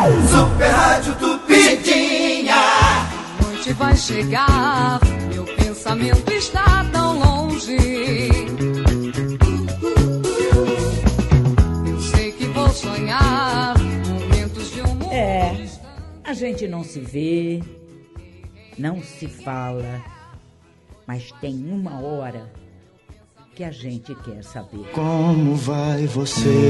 Super Rádio Tupi. Cidinha. A noite vai chegar, meu pensamento está tão longe. Eu sei que vou sonhar momentos de um mundo. A gente não se vê, não se fala, mas tem uma hora que a gente quer saber. Como vai você?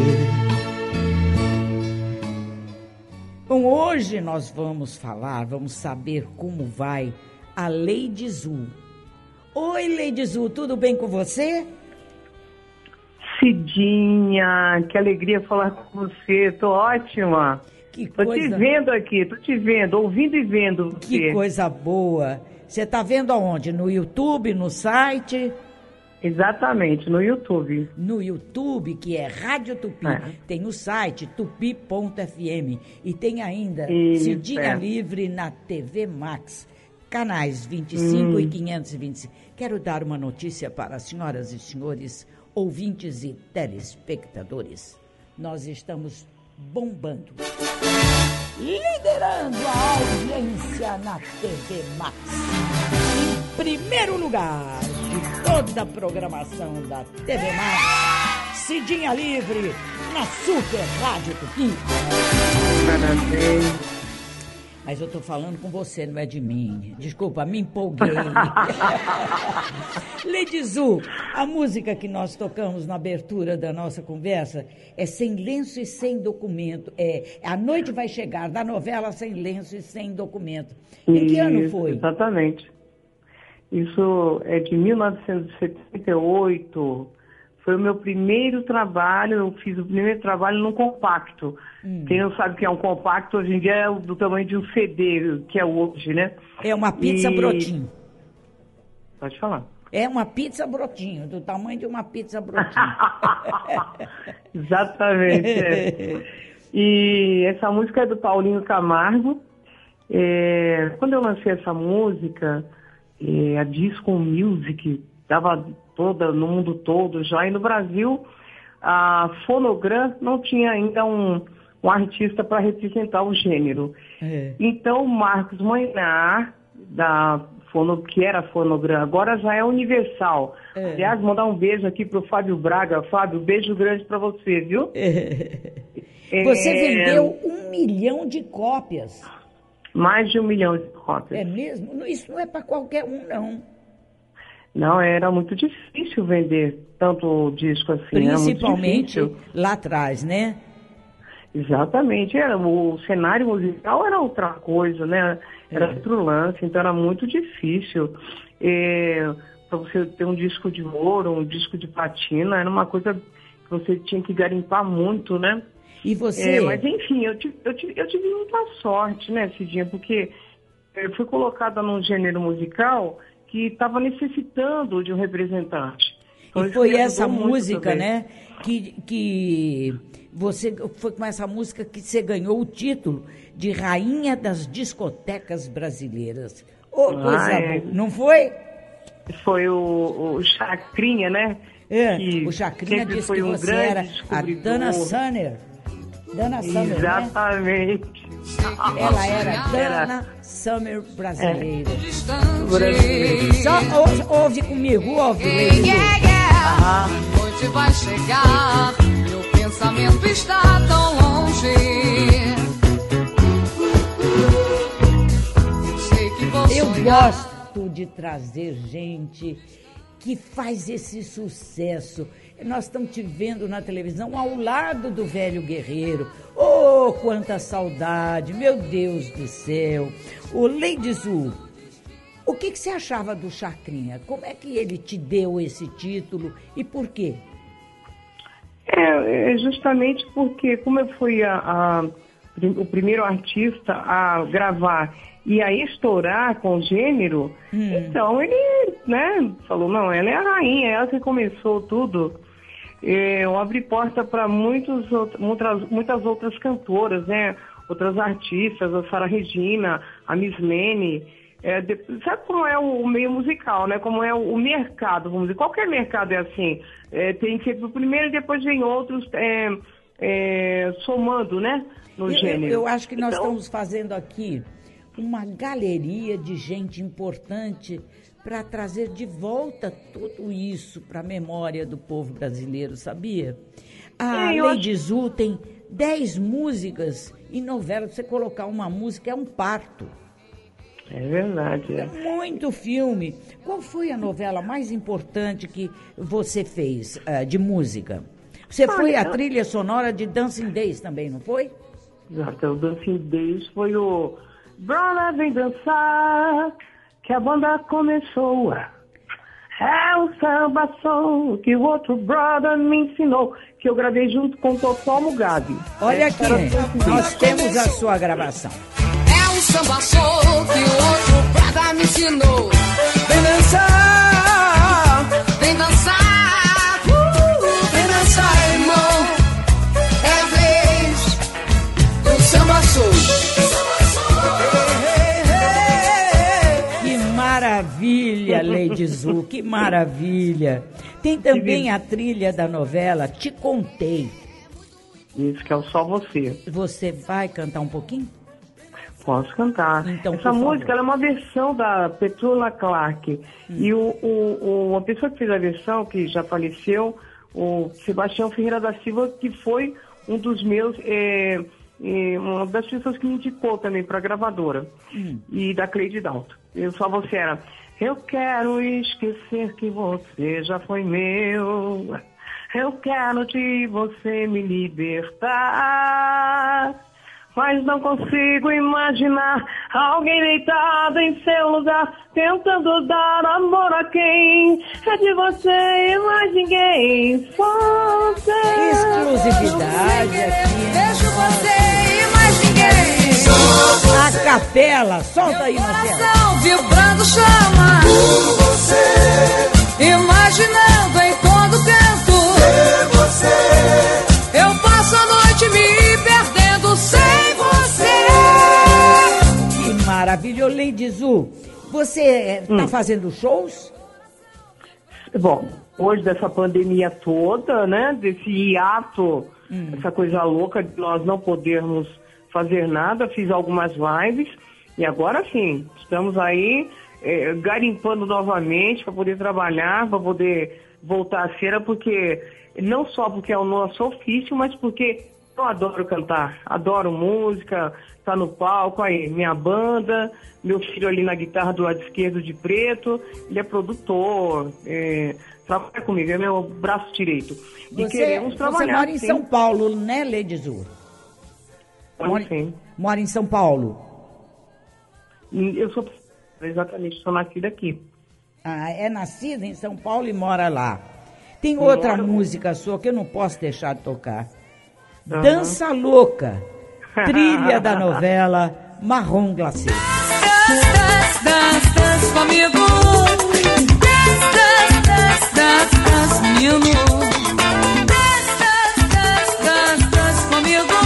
Bom, hoje nós vamos saber como vai a Lady Zu. Oi, Lady Zu, tudo bem com você? Cidinha, que alegria falar com você, tô ótima. Que Tô coisa... te vendo aqui, ouvindo e vendo você. Que coisa boa. Você tá vendo aonde? No YouTube, no site? Exatamente, no YouTube. No YouTube, que é Rádio Tupi. Tem o site tupi.fm e tem ainda Cidinha Livre na TV Max, canais 25 e 525. Quero dar uma notícia para as senhoras e senhores, ouvintes e telespectadores. Nós estamos bombando, liderando a audiência na TV Max. Em primeiro lugar de toda a programação da TV Max, Cidinha Livre na Super Rádio Tupi. Parabéns. Mas eu tô falando com você, não é de mim. Desculpa, me empolguei. Lady Zu, a música que nós tocamos na abertura da nossa conversa é Sem Lenço e Sem Documento. A Noite Vai Chegar, da novela Sem Lenço e Sem Documento. Em que ano foi? Exatamente. Isso é de 1978. Foi o meu primeiro trabalho, eu fiz o primeiro trabalho num compacto. Quem não sabe o que é um compacto, hoje em dia é do tamanho de um CD, que é hoje, né? É uma pizza brotinho. Pode falar. É uma pizza brotinho, do tamanho de uma pizza brotinho. Exatamente. E essa música é do Paulinho Camargo. Quando eu lancei essa música, a Disco Music estava toda no mundo todo já, e no Brasil a Fonogram não tinha ainda um artista para representar o gênero. Então o Marcos Moinar, que era Fonogram, agora já é Universal. Aliás, mandar um beijo aqui pro Fábio Braga. Fábio, beijo grande para você, viu? Você vendeu 1 milhão de cópias. Mais de 1 milhão de cópias. É mesmo? Isso não é para qualquer um, não. Não, era muito difícil vender tanto disco assim. Principalmente lá atrás, né? Exatamente. O cenário musical era outra coisa, né? Era outro lance, então era muito difícil. Para você ter um disco de ouro, um disco de platina, era uma coisa que você tinha que garimpar muito, né? E você... mas enfim, eu tive muita sorte, né, Cidinha? Porque eu fui colocada num gênero musical que estava necessitando de um representante. Então, e foi essa música, né, que você, foi com essa música que você ganhou o título de Rainha das Discotecas Brasileiras. Coisa boa, não foi? Foi o Chacrinha, né? O Chacrinha disse que você era a Dana Summer. Dana Summer, exatamente. Né? Ela era Dana Summer brasileira. Só ouve comigo, ouve. A noite vai chegar, meu pensamento está tão longe. Eu gosto de trazer gente que faz esse sucesso. Nós estamos te vendo na televisão ao lado do velho guerreiro. Oh, quanta saudade, meu Deus do céu. O Lady Zu, o que você achava do Chacrinha? Como é que ele te deu esse título e por quê? Justamente porque, como eu fui o primeiro artista a gravar e a estourar com o gênero, então ele, né, falou, não, ela é a rainha, ela que começou tudo. Eu abri porta para muitas outras cantoras, né, outras artistas, a Sara Regina, a Miss Lene. Sabe como é o meio musical, né? Como é o mercado, vamos dizer. Qualquer mercado é assim. Tem que ser o primeiro e depois vem outros somando, né, no gênero. Eu acho que nós Então, estamos fazendo aqui uma galeria de gente importante para trazer de volta tudo isso para a memória do povo brasileiro, sabia? A Lady Zu tem 10 músicas em novela. Você colocar uma música é um parto. É verdade. É muito filme. Qual foi a novela mais importante que você fez de música? Você foi a trilha sonora de Dancing Days também, não foi? Exato, o Dancing Days foi o Brother Vem Dançar, que a banda começou. É o samba som que o outro brother me ensinou, que eu gravei junto com o Totó Mugabe. Olha aqui, nós temos a sua gravação. É um samba show que o outro brother me ensinou. Vem dançar, Vem dançar, vem dançar, irmão. é vez do samba show. Que maravilha, Lady Zu, que maravilha. Tem também a trilha da novela Te Contei. Isso que é o Só Você. Você vai cantar um pouquinho? Posso cantar. Então, essa por música favor. ela é uma versão da Petula Clark. E a pessoa que fez a versão, que já faleceu, o Sebastião Ferreira da Silva, que foi um dos meus, uma das pessoas que me indicou também para a gravadora. E da Cleide Dalton. Eu Só Você era: eu quero esquecer que você já foi meu. Eu quero de você me libertar. Mas não consigo imaginar alguém deitado em seu lugar, tentando dar amor a quem é de você e mais ninguém. Só você. Exclusividade aqui. Deixo você e mais ninguém. A capela, solta aí, Marcelo. Coração vibrando chama. Imaginando em todo canto. Eu passo a noite me perdendo sem você. Que maravilha. Ô, Lady Zu, você está fazendo shows? Bom, hoje dessa pandemia toda, né, desse hiato, essa coisa louca de nós não podermos fazer nada, fiz algumas lives e agora sim, estamos aí garimpando novamente para poder trabalhar, para poder voltar à cena, porque não só porque é o nosso ofício, mas porque eu adoro cantar, adoro música, tá no palco, aí minha banda, meu filho ali na guitarra do lado esquerdo de preto, ele é produtor, trabalha comigo, é meu braço direito. E queremos trabalhar. Você mora em sim. São Paulo, né, Lady Zu? Sim. Mora em São Paulo. Eu sou exatamente, sou nascida aqui. Ah, é nascida em São Paulo e mora lá. Tem outra música sua que eu não posso deixar de tocar. Dança Louca, trilha da novela Marrom Glacê. Dance comigo. Dance, menino. Dance comigo.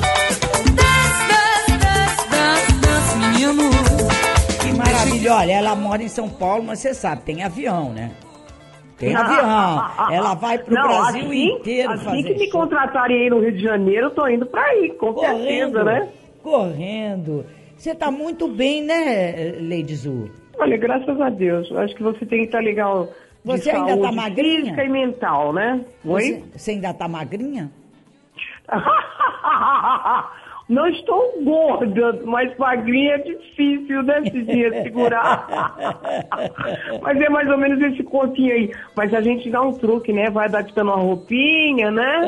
Dance, menino. Que maravilha. Olha, ela mora em São Paulo, mas você sabe, tem avião, né? Tem avião. Ela vai pro Brasil inteiro assim fazer que me show. contratarem aí no Rio de Janeiro, eu tô indo pra aí, com certeza, né? Correndo. Você tá muito bem, né, Lady Zu? Olha, graças a Deus. Acho que você tem que estar legal de Você ainda saúde tá magrinha? física e mental, né? Oi? Você ainda tá magrinha? Não estou gorda, mas magrinha é difícil, né, Cidinha, segurar. Mas é mais ou menos esse corpinho aí. Mas a gente dá um truque, né? Vai adaptando uma roupinha, né?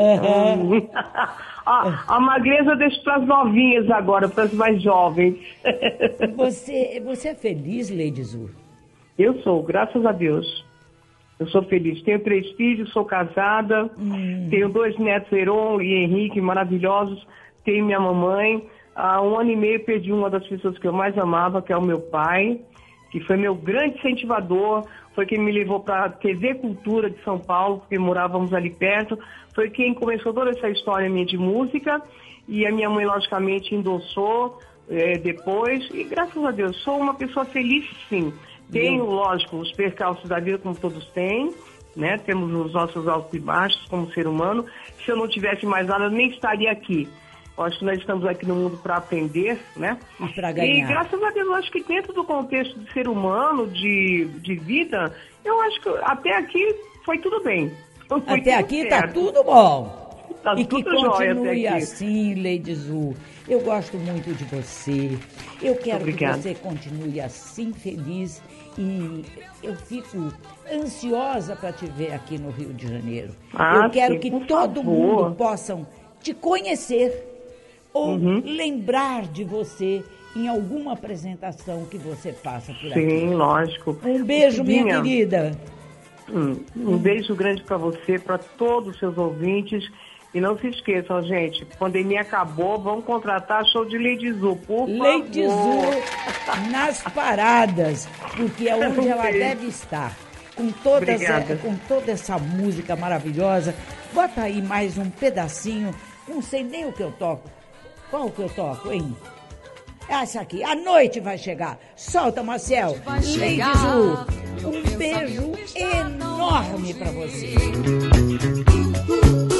A magreza deixa para as novinhas agora, para as mais jovens. Você é feliz, Lady Zu? Eu sou, graças a Deus. Eu sou feliz. Tenho 3 filhos, sou casada, tenho 2 netos, Heron e Henrique, maravilhosos. Tenho minha mamãe. Há 1 ano e meio perdi uma das pessoas que eu mais amava, que é o meu pai, que foi meu grande incentivador, foi quem me levou para a TV Cultura de São Paulo, porque morávamos ali perto, foi quem começou toda essa história minha de música, e a minha mãe, logicamente, endossou depois, e graças a Deus, sou uma pessoa feliz, sim. Tenho, lógico, os percalços da vida, como todos têm, né? Temos os nossos altos e baixos como ser humano. Se eu não tivesse mais nada, eu nem estaria aqui. Eu acho que nós estamos aqui no mundo para aprender, né? E para ganhar. E graças a Deus, eu acho que dentro do contexto de ser humano, de vida, eu acho que até aqui foi tudo bem. Até aqui está tudo bom. Tá e que tudo jóia continue até aqui. assim, Lady Zu. Eu gosto muito de você. Eu quero Obrigada. que você continue assim, feliz. E eu fico ansiosa para te ver aqui no Rio de Janeiro. Eu quero sim, que por todo favor. mundo possam te conhecer ou lembrar de você em alguma apresentação que você faça por aqui. Sim, lógico. Um beijo, minha Cidinha, querida. Um beijo grande para você, para todos os seus ouvintes. E não se esqueçam, gente, pandemia acabou, vamos contratar show de Lady Zu, por Lady favor. Zu nas paradas, porque é onde ela deve estar. Com Obrigada. toda essa música maravilhosa. Bota aí mais um pedacinho. Não sei nem o que eu toco. Qual que eu toco, hein? Essa aqui. A noite vai chegar. Solta, Marcel. Vai Lady chegar. Zu, um beijo enorme pra você.